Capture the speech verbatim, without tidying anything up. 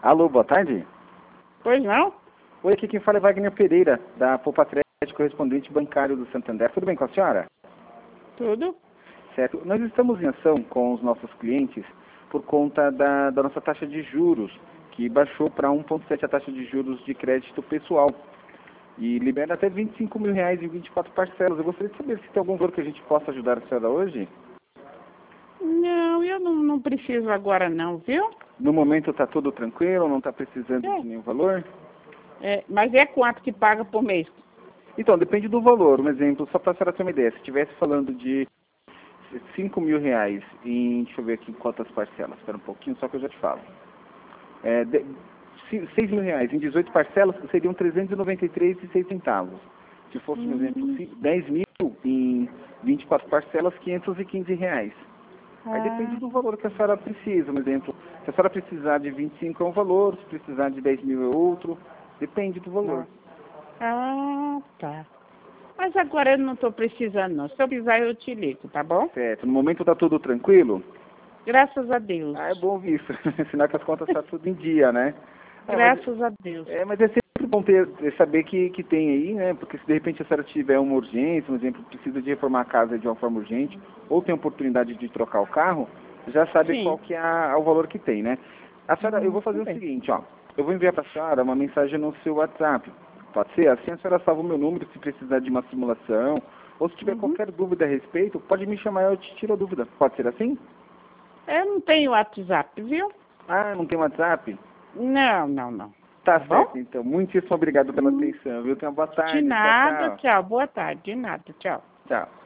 Alô, boa tarde. Pois não? Oi, aqui quem fala é Wagner Pereira, da Poupa Crédito, correspondente bancário do Santander. Tudo bem com a senhora? Tudo. Certo. Nós estamos em ação com os nossos clientes por conta da, da nossa taxa de juros, que baixou para um vírgula sete a taxa de juros de crédito pessoal. E libera até vinte e cinco mil reais em vinte e quatro parcelas. Eu gostaria de saber se tem algum valor que a gente possa ajudar a senhora hoje. Não, eu não, não preciso agora não, viu? No momento está tudo tranquilo, não está precisando É. de nenhum valor? É, mas é quanto que paga por mês? Então, depende do valor. Um exemplo, só para a senhora ter uma ideia. Se estivesse falando de cinco mil reais em, deixa eu ver aqui quantas parcelas. Espera um pouquinho, só que eu já te falo. É, de, seis mil reais em dezoito parcelas seriam trezentos e noventa e três reais e seis centavos. Se fosse, por exemplo, dez mil em vinte e quatro parcelas, quinhentos e quinze reais. Aí depende do valor que a senhora precisa. Um exemplo, se a senhora precisar de vinte e cinco é um valor, se precisar de dez mil é outro. Depende do valor. Ah, tá. Mas agora eu não estou precisando não. Se eu precisar eu te ligo, tá bom? Certo. No momento está tudo tranquilo? Graças a Deus. Ah, é bom ouvir isso. Sinal que as contas estão tudo em dia, né? É, Graças mas, a Deus. é, mas é sempre bom ter, saber que, que tem aí, né? Porque se de repente a senhora tiver uma urgência, um exemplo, precisa de reformar a casa de uma forma urgente, ou tem a oportunidade de trocar o carro, já sabe Sim. qual que é a, o valor que tem, né? A senhora, Hum, eu vou fazer tudo o bem. seguinte, ó. Eu vou enviar para a senhora uma mensagem no seu WhatsApp. Pode ser? Assim a senhora salva o meu número se precisar de uma simulação, ou se tiver Uhum. qualquer dúvida a respeito, pode me chamar e eu te tiro a dúvida. Pode ser assim? Eu não tenho WhatsApp, viu? Ah, não tem WhatsApp? Não, não, não. Tá, Tá certo, bom? então. Muitíssimo obrigado pela Hum. atenção, viu? Tenha uma boa tarde. De nada, Tchau, tchau. Boa tarde. De nada, tchau. tchau. Tchau.